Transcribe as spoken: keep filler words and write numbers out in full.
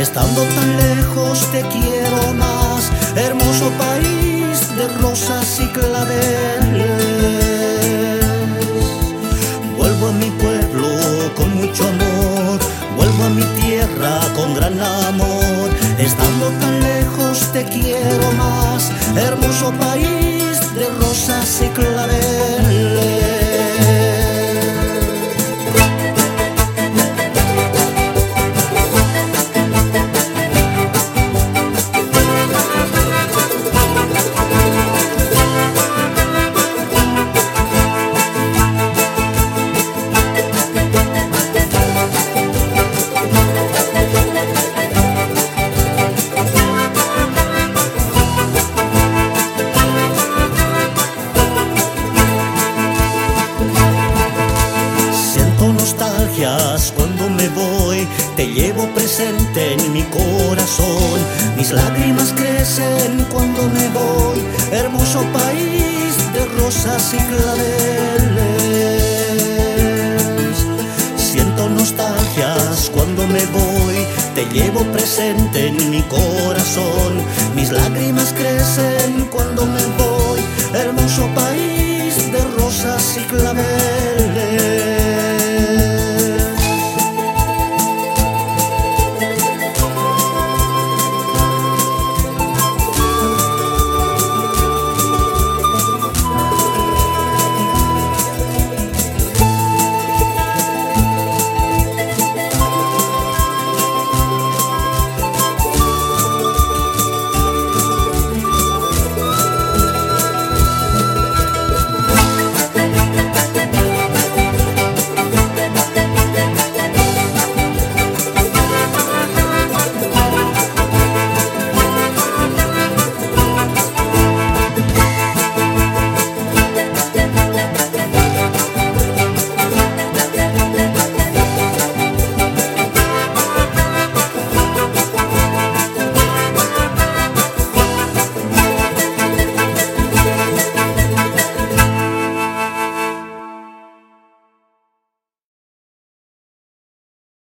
Estando tan lejos te quiero más, hermoso país de rosas y claveles. Vuelvo a mi pueblo con mucho amor, vuelvo a mi tierra con gran amor. Estando tan lejos te quiero más, hermoso país de rosas y claveles. Cuando me voy, te llevo presente en mi corazón. Mis lágrimas crecen cuando me voy, hermoso país de rosas y claveles. Siento nostalgias cuando me voy, te llevo presente en mi corazón. Mis lágrimas crecen cuando me voy, hermoso país de rosas y claveles.